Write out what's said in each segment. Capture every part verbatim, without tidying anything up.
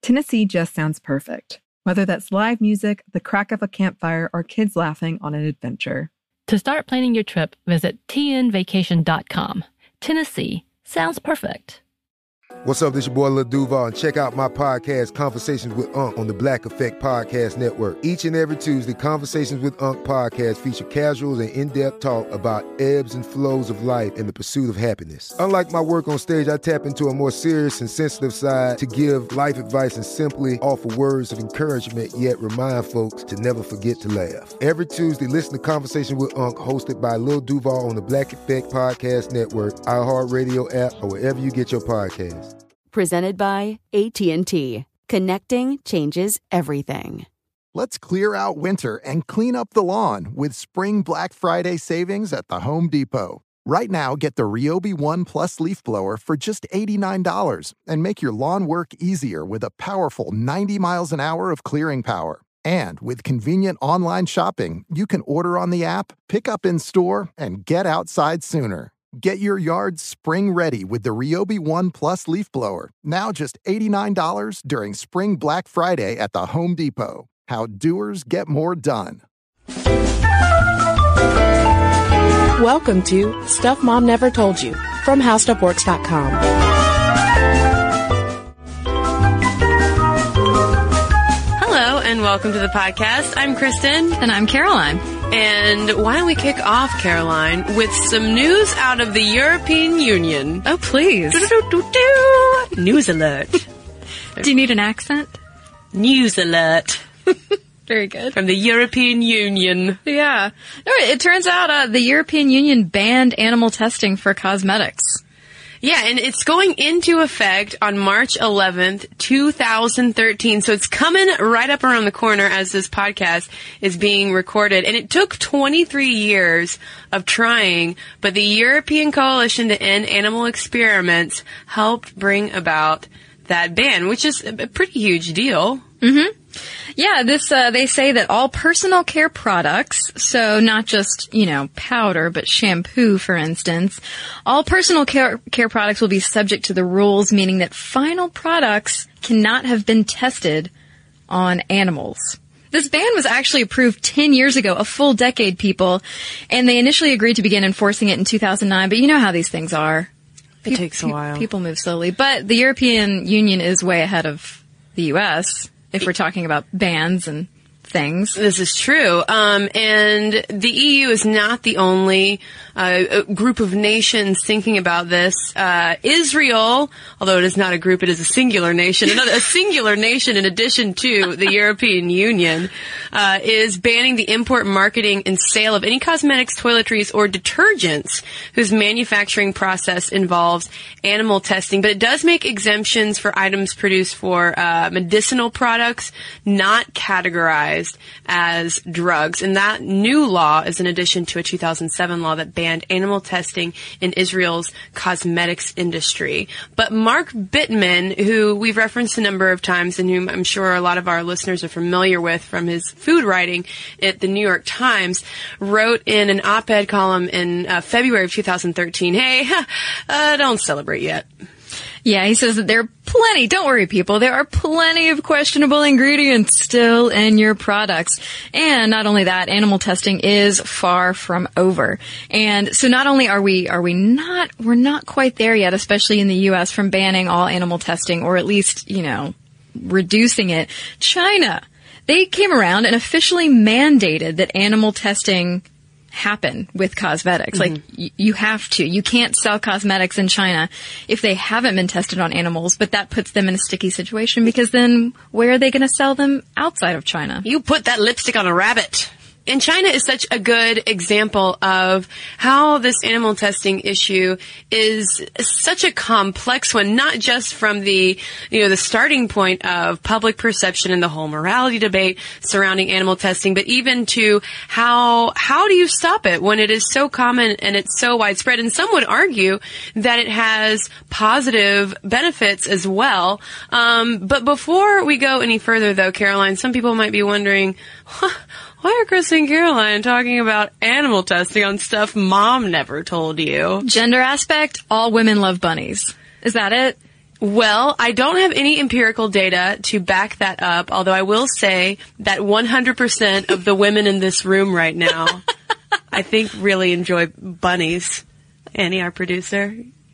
Tennessee just sounds perfect. Whether that's live music, the crack of a campfire, or kids laughing on an adventure. To start planning your trip, visit T N vacation dot com. Tennessee sounds perfect. What's up, this your boy Lil Duval, and check out my podcast, Conversations with Unc, on the Black Effect Podcast Network. Each and every Tuesday, Conversations with Unc podcast feature casual and in-depth talk about ebbs and flows of life and the pursuit of happiness. Unlike my work on stage, I tap into a more serious and sensitive side to give life advice and simply offer words of encouragement, yet remind folks to never forget to laugh. Every Tuesday, listen to Conversations with Unc, hosted by Lil Duval on the Black Effect Podcast Network, iHeartRadio app, or wherever you get your podcasts. Presented by A T and T. Connecting changes everything. Let's clear out winter and clean up the lawn with Spring Black Friday savings at the Home Depot. Right now, get the Ryobi One Plus leaf blower for just eighty-nine dollars and make your lawn work easier with a powerful ninety miles an hour of clearing power. And with convenient online shopping, you can order on the app, pick up in store, and get outside sooner. Get your yard spring ready with the Ryobi One Plus leaf blower. Now just eighty-nine dollars during Spring Black Friday at the Home Depot. How doers get more done. Welcome to Stuff Mom Never Told You from How Stuff Works dot com. Hello and welcome to the podcast. I'm Kristen. And I'm Caroline. And why don't we kick off, Caroline, with some news out of the European Union. Oh, please. Do-do-do-do-do. News alert. Do you need an accent? News alert. Very good. From the European Union. Yeah. No, it turns out uh, the European Union banned animal testing for cosmetics. Yeah, and it's going into effect on March eleventh, two thousand thirteen. So it's coming right up around the corner as this podcast is being recorded. And it took twenty-three years of trying, but the European Coalition to End Animal Experiments helped bring about that ban, which is a pretty huge deal. Mm-hmm. Yeah, this, uh, they say that all personal care products, so not just, you know, powder, but shampoo, for instance, all personal care, care products will be subject to the rules, meaning that final products cannot have been tested on animals. This ban was actually approved ten years ago, a full decade, people, and they initially agreed to begin enforcing it in two thousand nine, but you know how these things are. It takes a while. People move slowly, but the European Union is way ahead of the U S if we're talking about bans and things. This is true. Um, and the E U is not the only uh, group of nations thinking about this. Uh, Israel, although it is not a group, it is a singular nation, another a singular nation in addition to the European Union, uh, is banning the import, marketing, and sale of any cosmetics, toiletries, or detergents whose manufacturing process involves animal testing. But it does make exemptions for items produced for uh, medicinal products not categorized as drugs. And that new law is in addition to a two thousand seven law that banned animal testing in Israel's cosmetics industry. But Mark Bittman, who we've referenced a number of times and whom I'm sure a lot of our listeners are familiar with from his food writing at the New York Times, wrote in an op-ed column in uh, February of two thousand thirteen, hey, uh, don't celebrate yet. Yeah, he says that there are plenty, don't worry people, there are plenty of questionable ingredients still in your products. And not only that, animal testing is far from over. And so not only are we, are we not, we're not quite there yet, especially in the U S from banning all animal testing, or at least, you know, reducing it. China, they came around and officially mandated that animal testing happen with cosmetics. Mm-hmm. Like, y- you have to. You can't sell cosmetics in China if they haven't been tested on animals, but that puts them in a sticky situation because then where are they going to sell them outside of China? You put that lipstick on a rabbit. And China is such a good example of how this animal testing issue is such a complex one, not just from the, you know, the starting point of public perception and the whole morality debate surrounding animal testing, but even to how, how do you stop it when it is so common and it's so widespread? And some would argue that it has positive benefits as well. Um, but before we go any further though, Caroline, some people might be wondering, huh, why are Chris and Caroline talking about animal testing on stuff Mom never told you? Gender aspect, all women love bunnies. Is that it? Well, I don't have any empirical data to back that up, although I will say that one hundred percent of the women in this room right now, I think, really enjoy bunnies. Annie, our producer,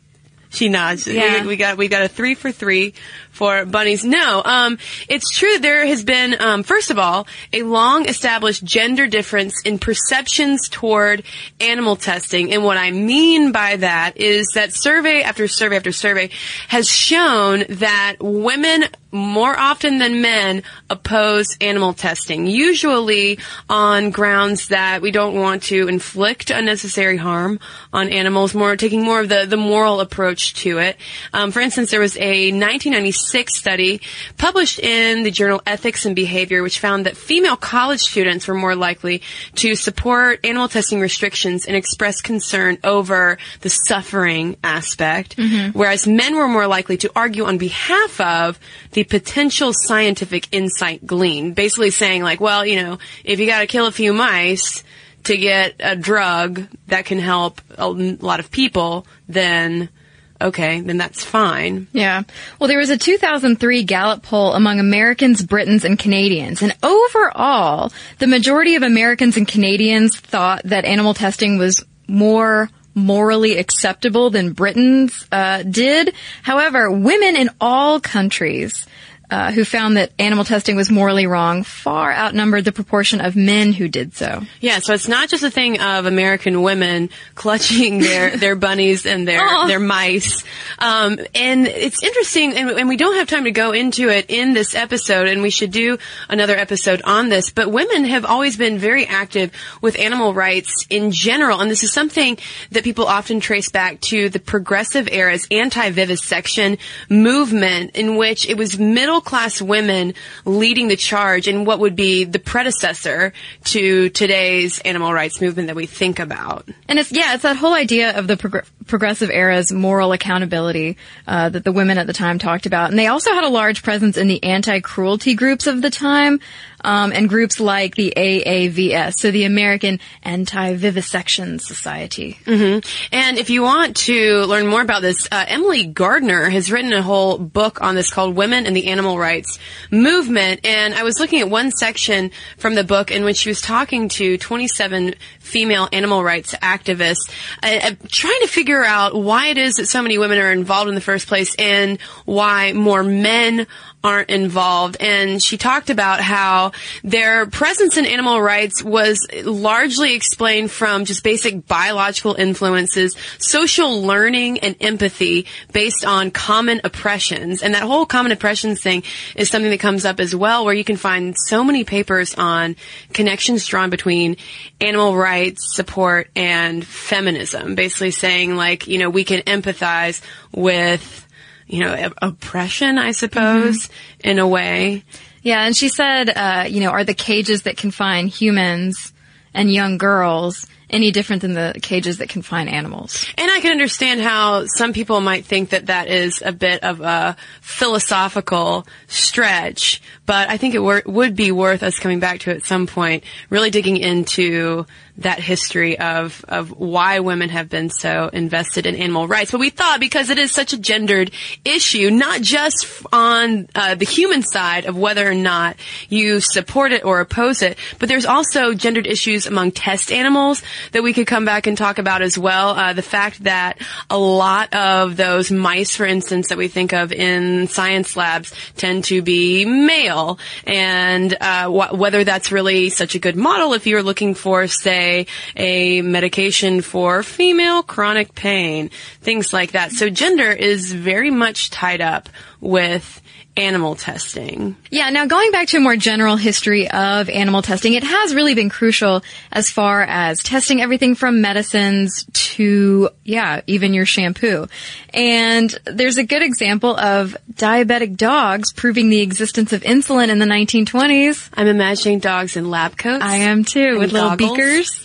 she nods. Yeah. We, we got we got a three for three for bunnies. No, um, it's true that there has been, um, first of all, a long-established gender difference in perceptions toward animal testing. And what I mean by that is that survey after survey after survey has shown that women more often than men oppose animal testing, usually on grounds that we don't want to inflict unnecessary harm on animals, more taking more of the, the moral approach to it. Um, for instance, there was a nineteen ninety-six study published in the journal Ethics and Behavior, which found that female college students were more likely to support animal testing restrictions and express concern over the suffering aspect, mm-hmm. whereas men were more likely to argue on behalf of the potential scientific insight gleaned, basically saying like, well, you know, if you got to kill a few mice to get a drug that can help a lot of people, then okay, then that's fine. Yeah. Well, there was a two thousand three Gallup poll among Americans, Britons, and Canadians. And overall, the majority of Americans and Canadians thought that animal testing was more morally acceptable than Britons uh, did. However, women in all countries Uh, who found that animal testing was morally wrong far outnumbered the proportion of men who did so. Yeah, so it's not just a thing of American women clutching their, their bunnies and their, oh. their mice. Um, and it's interesting, and, and we don't have time to go into it in this episode, and we should do another episode on this, but women have always been very active with animal rights in general, and this is something that people often trace back to the Progressive Era's anti-vivisection movement, in which it was middle class women leading the charge in what would be the predecessor to today's animal rights movement that we think about. And it's, yeah, it's that whole idea of the prog- progressive era's moral accountability uh, that the women at the time talked about. And they also had a large presence in the anti-cruelty groups of the time, um, and groups like the A A V S, so the American Anti-Vivisection Society. Mm-hmm. And if you want to learn more about this, uh, Emily Gardner has written a whole book on this called Women and the Animal Rights Movement. And I was looking at one section from the book in which she was talking to twenty-seven female animal rights activists, uh, trying to figure out why it is that so many women are involved in the first place and why more men aren't involved. And she talked about how their presence in animal rights was largely explained from just basic biological influences, social learning, and empathy based on common oppressions. And that whole common oppressions thing is something that comes up as well, where you can find so many papers on connections drawn between animal rights support and feminism, basically saying like, you know, we can empathize with, you know, oppression, I suppose, mm-hmm. in a way. Yeah, and she said, uh, you know, are the cages that confine humans and young girls any different than the cages that confine animals? And I can understand how some people might think that that is a bit of a philosophical stretch, but I think it wor- would be worth us coming back to at some point, really digging into that history of, of why women have been so invested in animal rights. But we thought, because it is such a gendered issue, not just on uh, the human side of whether or not you support it or oppose it, but there's also gendered issues among test animals that we could come back and talk about as well. Uh, the fact that a lot of those mice, for instance, that we think of in science labs tend to be male, and uh, wh- whether that's really such a good model if you're looking for, say, a medication for female chronic pain, things like that. So gender is very much tied up with animal testing. Yeah, now going back to a more general history of animal testing, it has really been crucial as far as testing everything from medicines to, yeah, even your shampoo. And there's a good example of diabetic dogs proving the existence of insulin in the nineteen twenties. I'm imagining dogs in lab coats. I am too, with little goggles. beakers.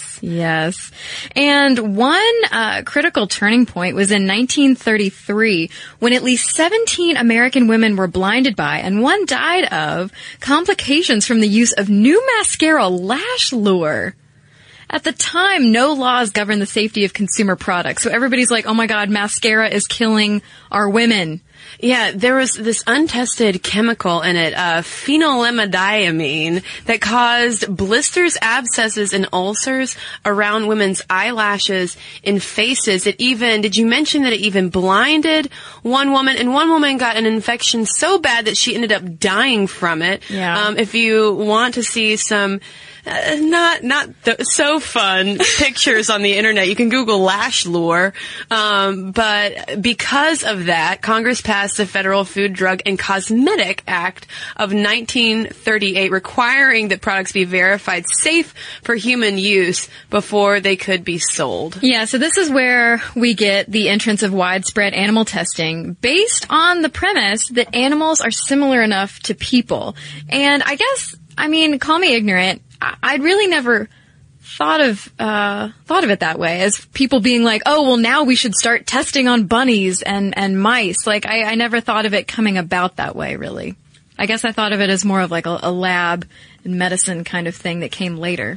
Yes. And one uh, critical turning point was in nineteen thirty-three, when at least seventeen American women were blinded by and one died of complications from the use of new mascara lash lure. at the time, no laws govern the safety of consumer products. So everybody's like, oh my God, mascara is killing our women. Yeah, there was this untested chemical in it, uh, phenylemediamine, that caused blisters, abscesses, and ulcers around women's eyelashes and faces. It even, did you mention that it even blinded one woman? And one woman got an infection so bad that she ended up dying from it. Yeah. Um, if you want to see some Uh, not not th- so fun pictures on the internet, you can Google lash lure. Um, but because of that, Congress passed the Federal Food, Drug, and Cosmetic Act of nineteen thirty-eight, requiring that products be verified safe for human use before they could be sold. Yeah, so this is where we get the entrance of widespread animal testing based on the premise that animals are similar enough to people. And I guess, I mean, call me ignorant, I'd really never thought of uh thought of it that way, as people being like, oh, well, now we should start testing on bunnies and, and mice. Like, I, I never thought of it coming about that way, really. I guess I thought of it as more of like a, a lab and medicine kind of thing that came later.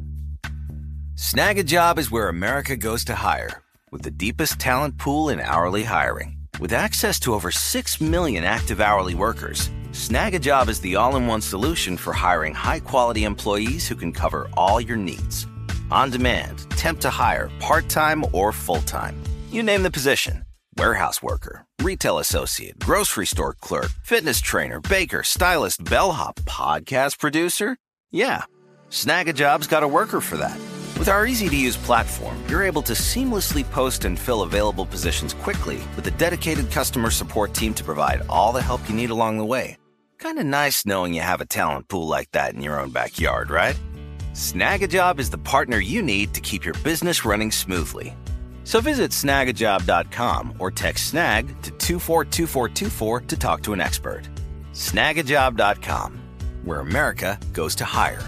Snag a Job is where America goes to hire, with the deepest talent pool in hourly hiring. With access to over six million active hourly workers, Snag a Job is the all-in-one solution for hiring high-quality employees who can cover all your needs. On demand, temp to hire, part-time or full-time. You name the position. Warehouse worker, retail associate, grocery store clerk, fitness trainer, baker, stylist, bellhop, podcast producer. Yeah, Snag a Job's got a worker for that. With our easy-to-use platform, you're able to seamlessly post and fill available positions quickly with a dedicated customer support team to provide all the help you need along the way. Kind of nice knowing you have a talent pool like that in your own backyard, right? Snag a Job is the partner you need to keep your business running smoothly. So visit snag a job dot com or text SNAG to two four two four two four to talk to an expert. snag a job dot com, where America goes to hire.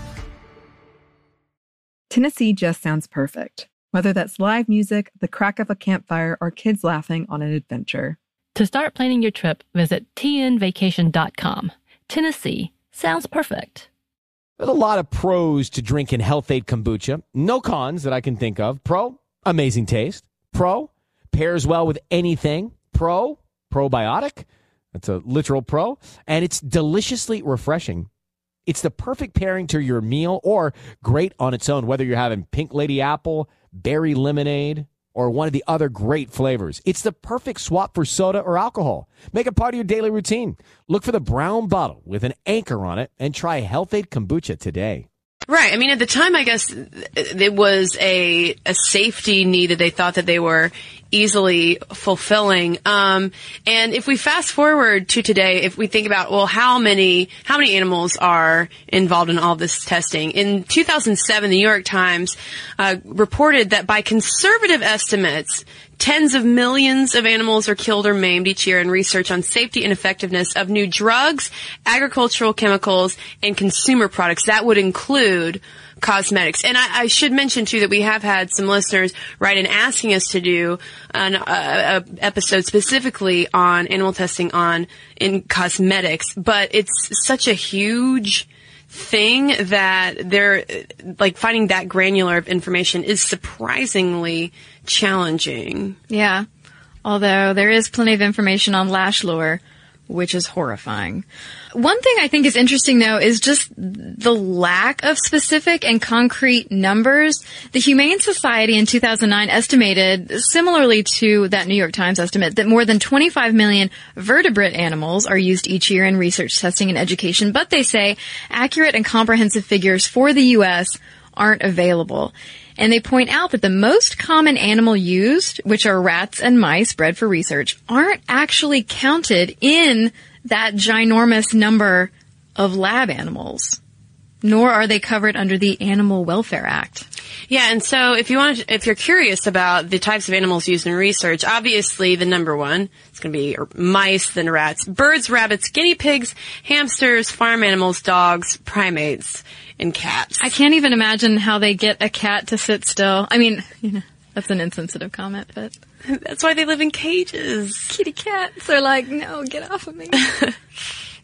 Tennessee just sounds perfect, whether that's live music, the crack of a campfire, or kids laughing on an adventure. To start planning your trip, visit T N vacation dot com. Tennessee sounds perfect. There's a lot of pros to drinking Health-Ade kombucha. No cons that I can think of. Pro, amazing taste. Pro, pairs well with anything. Pro, probiotic. That's a literal pro. And it's deliciously refreshing. It's the perfect pairing to your meal, or great on its own, whether you're having pink lady apple, berry lemonade, or one of the other great flavors. It's the perfect swap for soda or alcohol. Make it part of your daily routine. Look for the brown bottle with an anchor on it and try Health-Ade kombucha today. Right. I mean, at the time, I guess it was a a safety need that they thought that they were easily fulfilling. Um, and if we fast forward to today, if we think about, well, how many how many animals are involved in all this testing? In two thousand seven, the New York Times uh, reported that by conservative estimates, tens of millions of animals are killed or maimed each year in research on safety and effectiveness of new drugs, agricultural chemicals, and consumer products. That would include cosmetics. And I, I should mention, too, that we have had some listeners write in asking us to do an uh, a episode specifically on animal testing on in cosmetics. But it's such a huge thing that they're like finding that granular of information is surprisingly challenging. Yeah. Although there is plenty of information on lash lure, which is horrifying. One thing I think is interesting, though, is just the lack of specific and concrete numbers. The Humane Society in two thousand nine estimated, similarly to that New York Times estimate, that more than twenty-five million vertebrate animals are used each year in research, testing, and education. But they say accurate and comprehensive figures for the U S aren't available. And they point out that the most common animal used, which are rats and mice bred for research, aren't actually counted in that ginormous number of lab animals, nor are they covered under the Animal Welfare Act. Yeah, and so if you want, to, if you're curious about the types of animals used in research, obviously the number one is going to be mice, then rats, birds, rabbits, guinea pigs, hamsters, farm animals, dogs, primates, and cats. I can't even imagine how they get a cat to sit still. I mean, you know, that's an insensitive comment, but that's why they live in cages. Kitty cats are like, no, get off of me.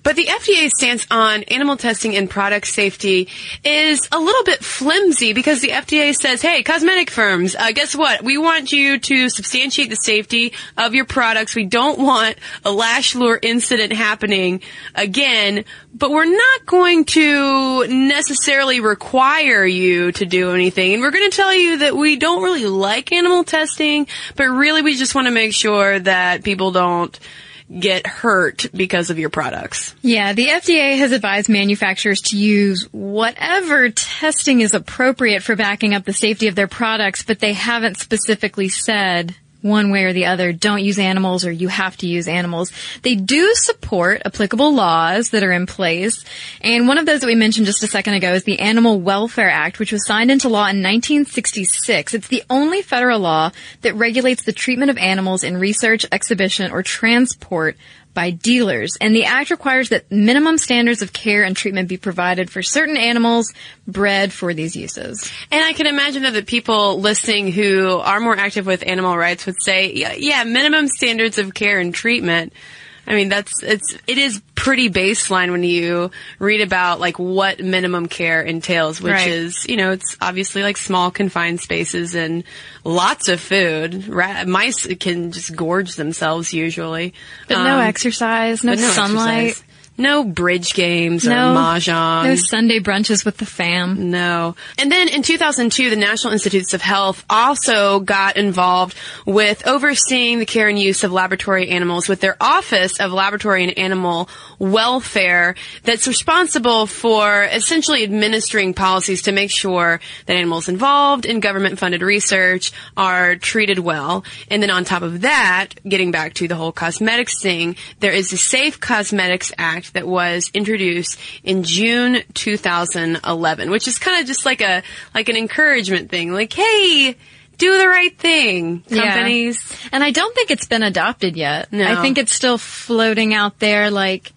But the F D A stance on animal testing and product safety is a little bit flimsy because the F D A says, hey, cosmetic firms, uh, guess what? We want you to substantiate the safety of your products. We don't want a lash lure incident happening again, but we're not going to necessarily require you to do anything. And we're going to tell you that we don't really like animal testing, but really we just want to make sure that people don't get hurt because of your products. Yeah, the F D A has advised manufacturers to use whatever testing is appropriate for backing up the safety of their products, but they haven't specifically said one way or the other, don't use animals or you have to use animals. They do support applicable laws that are in place. And one of those that we mentioned just a second ago is the Animal Welfare Act, which was signed into law in nineteen sixty-six. It's the only federal law that regulates the treatment of animals in research, exhibition, or transport by dealers. And the act requires that minimum standards of care and treatment be provided for certain animals bred for these uses. And I can imagine that the people listening who are more active with animal rights would say, yeah, yeah, minimum standards of care and treatment. I mean, that's, it's, it is pretty baseline when you read about, like, what minimum care entails, which right. is, you know, it's obviously, like, small confined spaces and lots of food. Rat, mice can just gorge themselves usually. But um, no exercise, no, no sunlight. Exercise. No bridge games no, or mahjong. No Sunday brunches with the fam. No. And then in two thousand two, the National Institutes of Health also got involved with overseeing the care and use of laboratory animals with their Office of Laboratory and Animal Welfare that's responsible for essentially administering policies to make sure that animals involved in government-funded research are treated well. And then on top of that, getting back to the whole cosmetics thing, there is the Safe Cosmetics Act that was introduced in June two thousand eleven, which is kind of just like a like an encouragement thing. Like, hey, do the right thing, companies. Yeah. And I don't think it's been adopted yet. No. I think it's still floating out there like,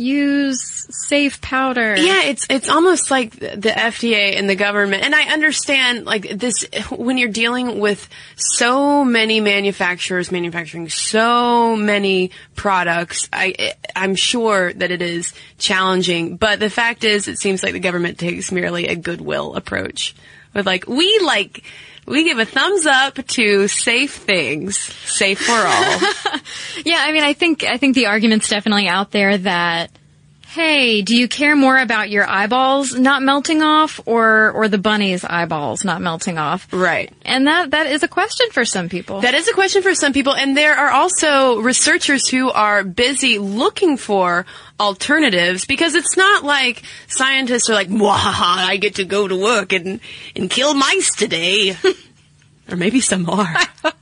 use safe powder. Yeah, it's it's almost like the F D A and the government. And I understand, like, this, when you're dealing with so many manufacturers manufacturing so many products, I, I'm sure that it is challenging. But the fact is, it seems like the government takes merely a goodwill approach. With, like, we, like... We give a thumbs up to safe things, safe for all. Yeah, I mean, I think I think the argument's definitely out there that, hey, do you care more about your eyeballs not melting off or or the bunny's eyeballs not melting off? Right. And that that is a question for some people. That is a question for some people, and there are also researchers who are busy looking for alternatives, because it's not like scientists are like, "Wahaha, I get to go to work and and kill mice today." Or maybe some are.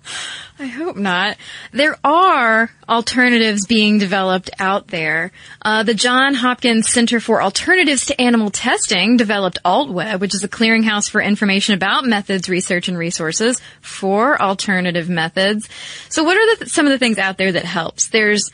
I hope not. There are alternatives being developed out there. Uh, the Johns Hopkins Center for Alternatives to Animal Testing developed AltWeb, which is a clearinghouse for information about methods, research, and resources for alternative methods. So what are the, some of the things out there that helps? There's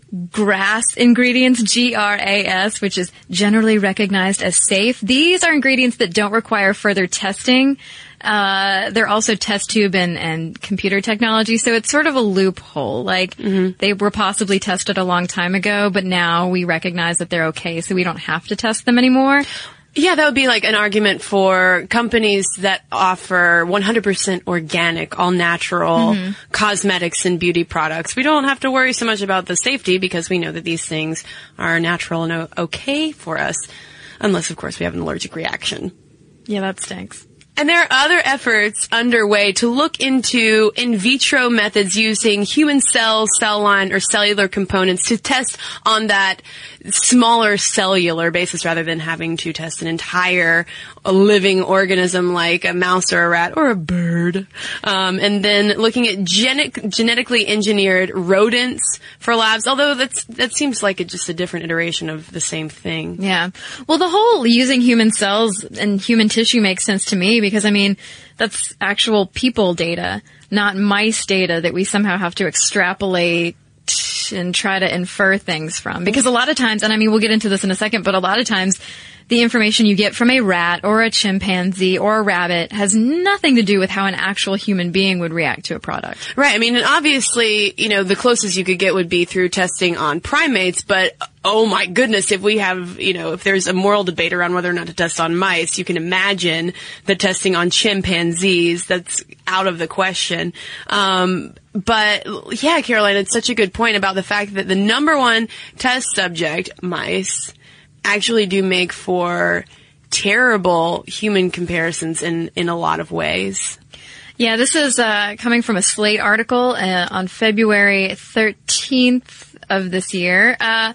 GRAS ingredients, G R A S, which is generally recognized as safe. These are ingredients that don't require further testing. Uh, they're also test tube and, and computer technology, so it's sort of a loophole. Like, mm-hmm. they were possibly tested a long time ago, but now we recognize that they're okay, so we don't have to test them anymore. Yeah, that would be like an argument for companies that offer one hundred percent organic, all natural mm-hmm. cosmetics and beauty products. We don't have to worry so much about the safety because we know that these things are natural and okay for us, unless, of course, we have an allergic reaction. Yeah, that stinks. And there are other efforts underway to look into in vitro methods using human cells, cell line, or cellular components to test on that smaller cellular basis rather than having to test an entire living organism like a mouse or a rat or a bird. Um, and then looking at genetic, genetically engineered rodents for labs, although that's, that seems like it's just a different iteration of the same thing. Yeah. Well, the whole using human cells and human tissue makes sense to me because, I mean, that's actual people data, not mice data that we somehow have to extrapolate and try to infer things from. Because a lot of times, and I mean, we'll get into this in a second, but a lot of times the information you get from a rat or a chimpanzee or a rabbit has nothing to do with how an actual human being would react to a product. Right. I mean, and obviously, you know, the closest you could get would be through testing on primates, but oh my goodness, if we have, you know, if there's a moral debate around whether or not to test on mice, you can imagine the testing on chimpanzees. That's out of the question. Um, but yeah, Caroline, it's such a good point about the fact that the number one test subject, mice, actually do make for terrible human comparisons in, in a lot of ways. Yeah, this is uh, coming from a Slate article uh, on February thirteenth of this year. Uh,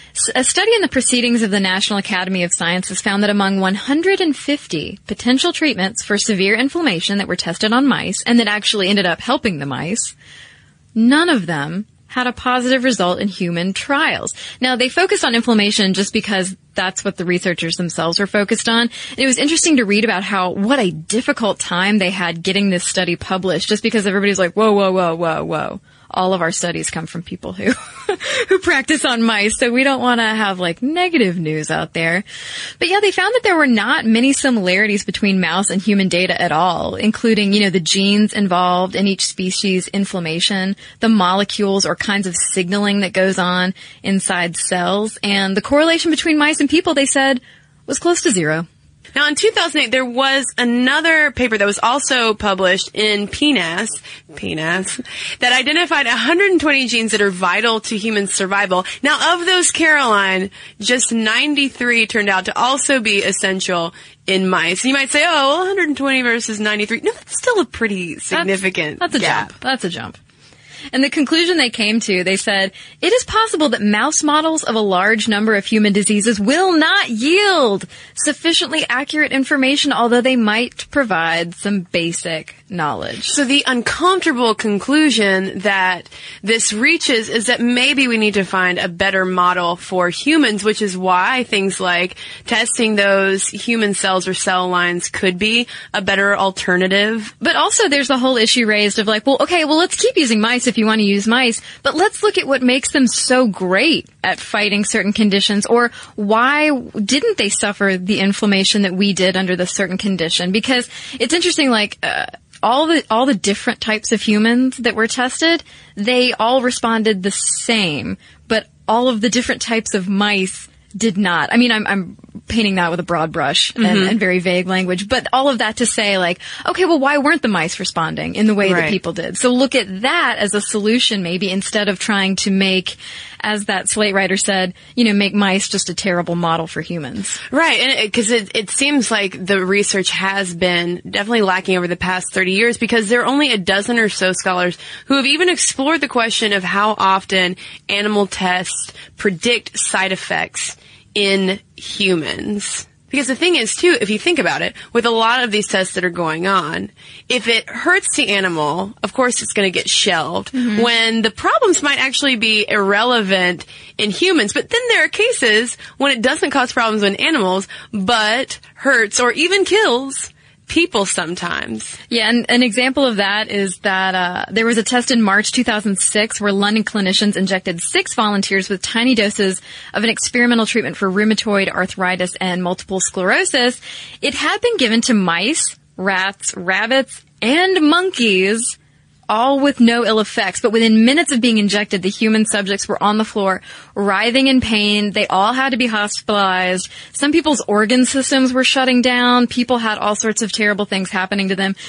a study in the Proceedings of the National Academy of Sciences found that among one hundred fifty potential treatments for severe inflammation that were tested on mice and that actually ended up helping the mice, none of them had a positive result in human trials. Now, they focused on inflammation just because that's what the researchers themselves were focused on. And it was interesting to read about how, what a difficult time they had getting this study published, just because everybody's like, whoa, whoa, whoa, whoa, whoa. All of our studies come from people who who practice on mice, so we don't want to have like negative news out there. But yeah, they found that there were not many similarities between mouse and human data at all, including, you know, the genes involved in each species' inflammation, the molecules or kinds of signaling that goes on inside cells, and the correlation between mice and people, they said, was close to zero. Now, in two thousand eight, there was another paper that was also published in P N A S, P N A S, that identified one hundred twenty genes that are vital to human survival. Now, of those, Caroline, just ninety-three turned out to also be essential in mice. You might say, oh, well, one hundred twenty versus ninety-three. No, that's still a pretty significant That's, that's a gap. jump. That's a jump. And the conclusion they came to, they said, it is possible that mouse models of a large number of human diseases will not yield sufficiently accurate information, although they might provide some basic knowledge. So the uncomfortable conclusion that this reaches is that maybe we need to find a better model for humans, which is why things like testing those human cells or cell lines could be a better alternative. But also there's the whole issue raised of like, well, okay, well, let's keep using mice if you want to use mice, but let's look at what makes them so great at fighting certain conditions, or why didn't they suffer the inflammation that we did under the certain condition? Because it's interesting, like, uh, all the, all the different types of humans that were tested, they all responded the same, but all of the different types of mice did not. I mean, I'm, I'm painting that with a broad brush and, Mm-hmm. and very vague language, but all of that to say like, okay, well, why weren't the mice responding in the way Right. that people did? So look at that as a solution maybe, instead of trying to make, as that Slate writer said, you know, make mice just a terrible model for humans. Right, and because it, it, it seems like the research has been definitely lacking over the past thirty years, because there are only a dozen or so scholars who have even explored the question of how often animal tests predict side effects in humans. Because the thing is, too, if you think about it, with a lot of these tests that are going on, if it hurts the animal, of course it's going to get shelved, mm-hmm. when the problems might actually be irrelevant in humans. But then there are cases when it doesn't cause problems in animals, but hurts or even kills people sometimes. Yeah, and an example of that is that uh there was a test in March two thousand six where London clinicians injected six volunteers with tiny doses of an experimental treatment for rheumatoid arthritis and multiple sclerosis. It had been given to mice, rats, rabbits, and monkeys, all with no ill effects. But within minutes of being injected, the human subjects were on the floor, writhing in pain. They all had to be hospitalized. Some people's organ systems were shutting down. People had all sorts of terrible things happening to them.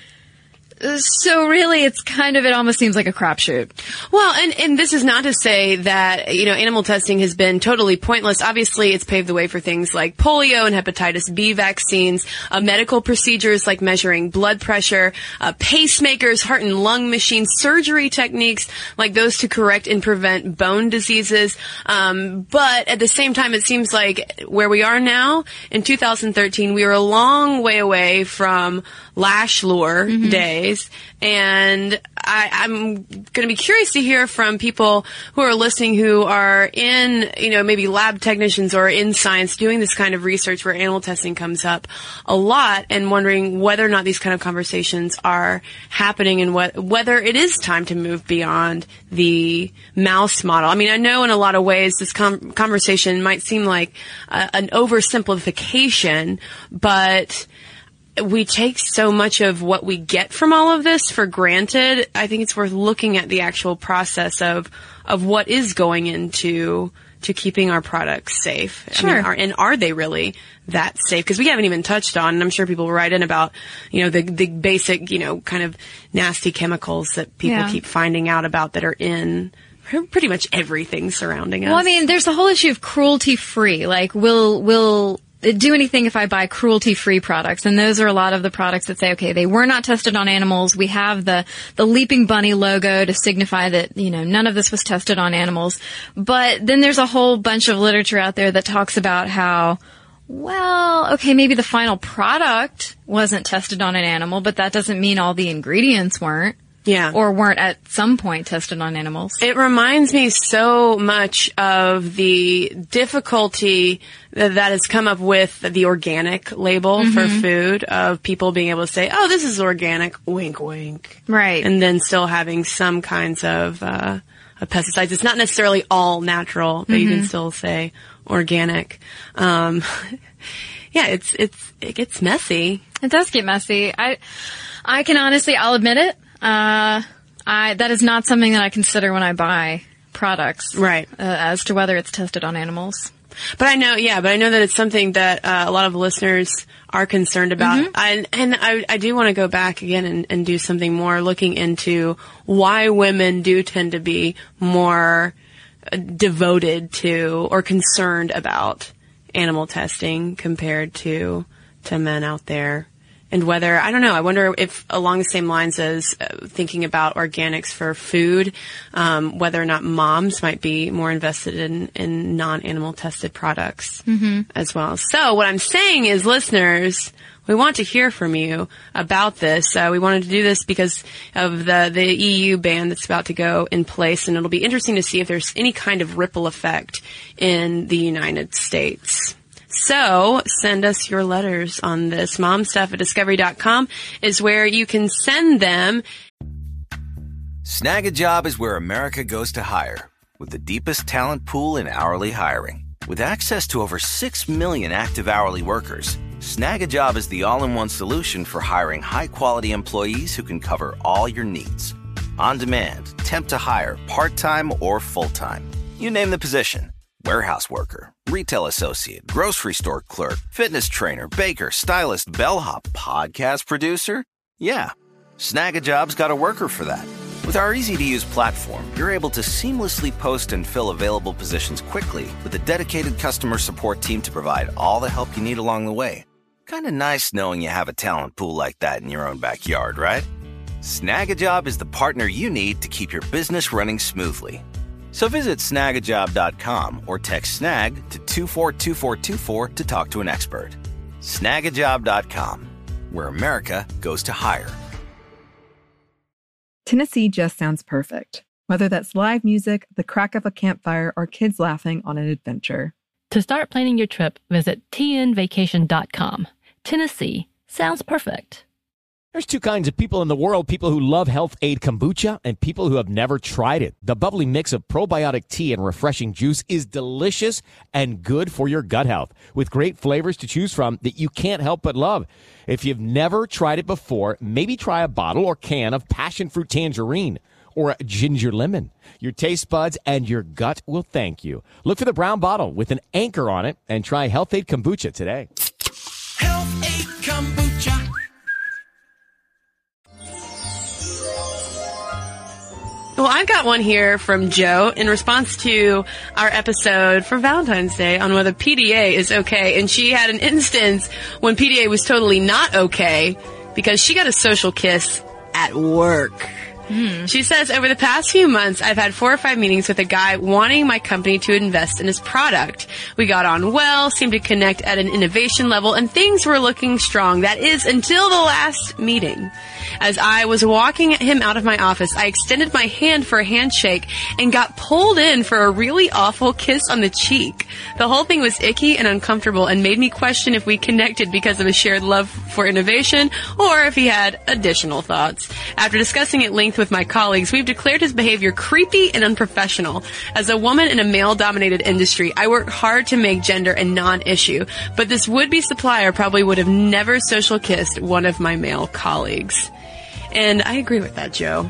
So really, it's kind of, it almost seems like a crapshoot. Well, and, and this is not to say that, you know, animal testing has been totally pointless. Obviously, it's paved the way for things like polio and hepatitis B vaccines, uh, medical procedures like measuring blood pressure, uh, pacemakers, heart and lung machines, surgery techniques like those to correct and prevent bone diseases. Um, but at the same time, it seems like where we are now, in two thousand thirteen, we are a long way away from Lash Lure mm-hmm. Day, ways. And I, I'm going to be curious to hear from people who are listening who are in, you know, maybe lab technicians or in science doing this kind of research where animal testing comes up a lot, and wondering whether or not these kind of conversations are happening and what, whether it is time to move beyond the mouse model. I mean, I know in a lot of ways this com- conversation might seem like uh, an oversimplification, but we take so much of what we get from all of this for granted. I think it's worth looking at the actual process of of what is going into to keeping our products safe. Sure. I mean, are, and are they really that safe? Because we haven't even touched on, and I'm sure people will write in about, you know, the the basic, you know, kind of nasty chemicals that people Yeah. keep finding out about that are in pretty much everything surrounding us. Well, I mean, there's the whole issue of cruelty-free. Like, will will it do anything if I buy cruelty-free products? And those are a lot of the products that say, okay, they were not tested on animals. We have the the Leaping Bunny logo to signify that, you know, none of this was tested on animals. But then there's a whole bunch of literature out there that talks about how, well, okay, maybe the final product wasn't tested on an animal, but that doesn't mean all the ingredients weren't. Yeah. Or weren't at some point tested on animals. It reminds me so much of the difficulty that, that has come up with the organic label Mm-hmm. for food, of people being able to say, oh, this is organic, wink, wink. Right. And then still having some kinds of, uh, of pesticides. It's not necessarily all natural, but Mm-hmm. you can still say organic. Um, yeah, it's, it's, it gets messy. It does get messy. I, I can honestly, I'll admit it. Uh, I, that is not something that I consider when I buy products. Right. Uh, as to whether it's tested on animals. But I know, yeah, but I know that it's something that uh, a lot of listeners are concerned about. Mm-hmm. I, and I, I do want to go back again and, and do something more looking into why women do tend to be more uh, devoted to or concerned about animal testing compared to to men out there. And whether, I don't know, I wonder if along the same lines as uh, thinking about organics for food, um, whether or not moms might be more invested in, in non-animal tested products Mm-hmm. as well. So what I'm saying is, listeners, we want to hear from you about this. Uh, we wanted to do this because of the, the E U ban that's about to go in place, and it'll be interesting to see if there's any kind of ripple effect in the United States. So send us your letters on this. Momstuff at discovery dot com is where you can send them. Snag a Job is where America goes to hire, with the deepest talent pool in hourly hiring. With access to over six million active hourly workers, Snag a Job is the all-in-one solution for hiring high-quality employees who can cover all your needs. On demand, temp to hire, part-time or full-time. You name the position. Warehouse worker, retail associate, grocery store clerk, fitness trainer, baker, stylist, bellhop, podcast producer. Yeah, Snag a Job's got a worker for that. With our easy-to-use platform, you're able to seamlessly post and fill available positions quickly with a dedicated customer support team to provide all the help you need along the way. Kind of nice knowing you have a talent pool like that in your own backyard, right? Snag a Job is the partner you need to keep your business running smoothly. So visit snag a job dot com or text SNAG to two four two four two four to talk to an expert. snag a job dot com, where America goes to hire. Tennessee just sounds perfect. Whether that's live music, the crack of a campfire, or kids laughing on an adventure. To start planning your trip, visit T N vacation dot com. Tennessee sounds perfect. There's two kinds of people in the world, people who love Health Aid Kombucha and people who have never tried it. The bubbly mix of probiotic tea and refreshing juice is delicious and good for your gut health, with great flavors to choose from that you can't help but love. If you've never tried it before, maybe try a bottle or can of passion fruit tangerine or a ginger lemon. Your taste buds and your gut will thank you. Look for the brown bottle with an anchor on it and try Health Aid Kombucha today. Health Aid Kombucha. Well, I've got one here from Joe in response to our episode for Valentine's Day on whether P D A is okay. And she had an instance when P D A was totally not okay because she got a social kiss at work. Mm. She says, over the past few months, I've had four or five meetings with a guy wanting my company to invest in his product. We got on well, seemed to connect at an innovation level, and things were looking strong. That is, until the last meeting. As I was walking him out of my office, I extended my hand for a handshake and got pulled in for a really awful kiss on the cheek. The whole thing was icky and uncomfortable and made me question if we connected because of a shared love for innovation or if he had additional thoughts. After discussing at length with my colleagues, we've declared his behavior creepy and unprofessional. As a woman in a male-dominated industry, I work hard to make gender a non-issue, but this would-be supplier probably would have never social kissed one of my male colleagues. And I agree with that, Joe.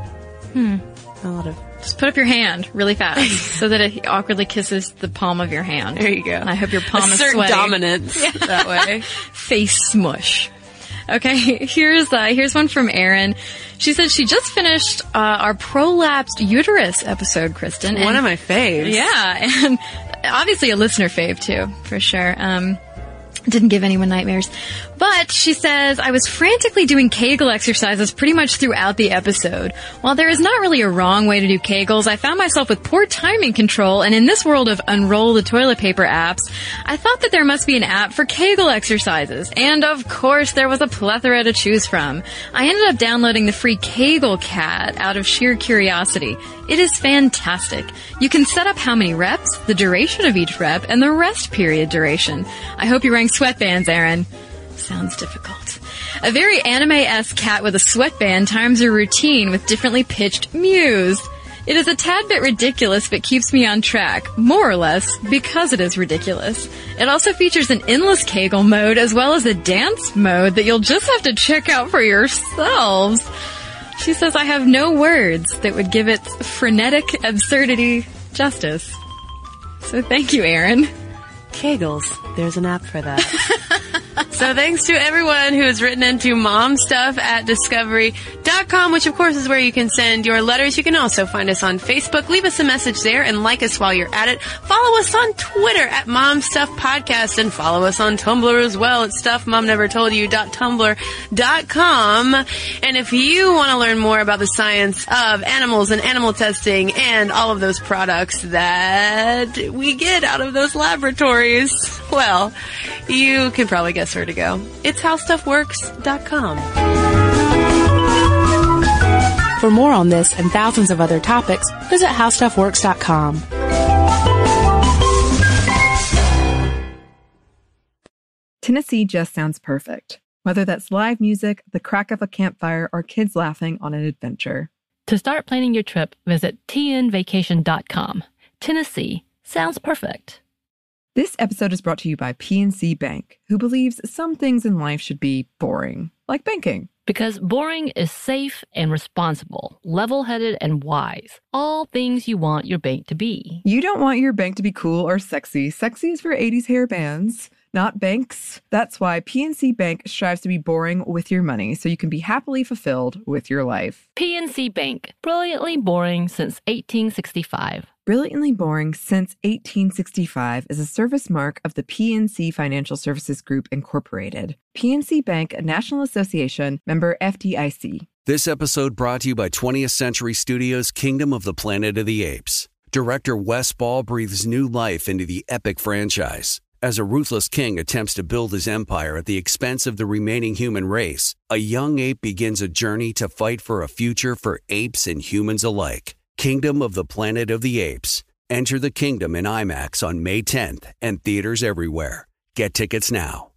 Hmm. A lot of Just put up your hand really fast so that it awkwardly kisses the palm of your hand. There you go. I hope your palm a is certain sweaty. dominance Yeah. that way. Face smush. Okay, here's uh, here's one from Erin. She said she just finished uh, our prolapsed uterus episode, Kristen. One and, of my faves. Yeah, and obviously a listener fave too, for sure. Um, didn't give anyone nightmares. But she says, I was frantically doing Kegel exercises pretty much throughout the episode. While there is not really a wrong way to do Kegels, I found myself with poor timing control, and in this world of unroll the toilet paper apps, I thought that there must be an app for Kegel exercises. And of course, there was a plethora to choose from. I ended up downloading the free Kegel Cat out of sheer curiosity. It is fantastic. You can set up how many reps, the duration of each rep, and the rest period duration. I hope you're wearing sweatbands, Aaron. Sounds difficult. A very anime-esque cat with a sweatband times a routine with differently pitched mews. It is a tad bit ridiculous, but keeps me on track, more or less, because it is ridiculous. It also features an endless Kegel mode as well as a dance mode that you'll just have to check out for yourselves. She says, I have no words that would give its frenetic absurdity justice. So thank you, Aaron. Kegels. There's an app for that. So thanks to everyone who has written into momstuff at discovery dot com, which of course is where you can send your letters. You can also find us on Facebook. Leave us a message there and like us while you're at it. Follow us on Twitter at momstuffpodcast and follow us on Tumblr as well at stuff mom never told you dot tumblr dot com. And if you want to learn more about the science of animals and animal testing and all of those products that we get out of those laboratories, well, you can probably guess where to go. It's how stuff works dot com. For more on this and thousands of other topics, visit how stuff works dot com. Tennessee just sounds perfect. Whether that's live music, the crack of a campfire, or kids laughing on an adventure. To start planning your trip, visit T N vacation dot com. Tennessee sounds perfect. This episode is brought to you by P N C Bank, who believes some things in life should be boring, like banking. Because boring is safe and responsible, level-headed and wise. All things you want your bank to be. You don't want your bank to be cool or sexy. Sexy is for eighties hair bands, not banks. That's why P N C Bank strives to be boring with your money so you can be happily fulfilled with your life. P N C Bank, brilliantly boring since eighteen sixty-five. Brilliantly Boring Since eighteen sixty-five is a service mark of the P N C Financial Services Group, Incorporated. P N C Bank, a National Association, member F D I C. This episode brought to you by twentieth Century Studios' Kingdom of the Planet of the Apes. Director Wes Ball breathes new life into the epic franchise. As a ruthless king attempts to build his empire at the expense of the remaining human race, a young ape begins a journey to fight for a future for apes and humans alike. Kingdom of the Planet of the Apes. Enter the kingdom in IMAX on May tenth and theaters everywhere. Get tickets now.